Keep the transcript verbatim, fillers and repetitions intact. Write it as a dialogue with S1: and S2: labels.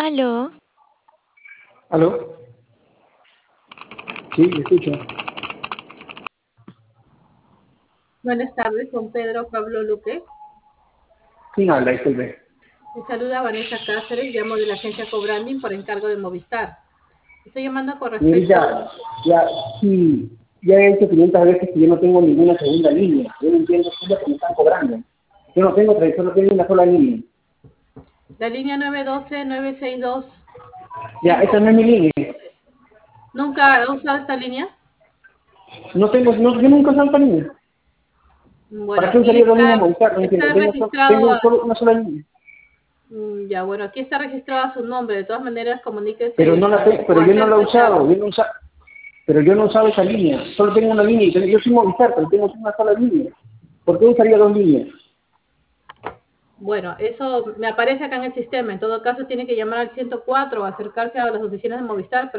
S1: Aló.
S2: ¿Aló? Sí, le escucho.
S3: Buenas tardes, con Pedro Pablo Luque.
S2: ¿Quién habla? Disculpe.
S3: Me saluda Vanessa Cáceres, llamo de la agencia Cobranding por encargo de Movistar. Estoy llamando con respecto...
S2: Señorita, ya, sí, ya he hecho quinientas veces que yo no tengo ninguna segunda línea. Yo no entiendo qué es lo que me están cobrando. Yo no tengo tres, solo tengo una sola línea.
S3: La línea nueve uno dos, nueve seis dos.
S2: Ya, esa no es mi línea.
S3: ¿Nunca ha usado esta línea?
S2: No tengo, no, yo nunca he usado esta línea.
S3: Bueno,
S2: ¿Para qué
S3: aquí
S2: usaría dos líneas
S3: está,
S2: Movistar? No entiendo.
S3: está
S2: Tengo, so-
S3: registrado...
S2: tengo solo una sola línea.
S3: Mm, Ya, bueno, aquí está registrado a su nombre. De todas maneras, comuníquese
S2: Pero no la
S3: o,
S2: te-
S3: o
S2: pero yo no
S3: hacer
S2: la he usado.
S3: reclamo.
S2: Yo no usa, pero yo no he usado esa línea. Solo tengo una línea. y Yo soy Movistar, pero tengo una sola línea. ¿Por qué usaría dos líneas?
S3: Bueno, eso me aparece acá en el sistema. En todo caso, tiene que llamar al ciento cuatro o acercarse a las oficinas de Movistar.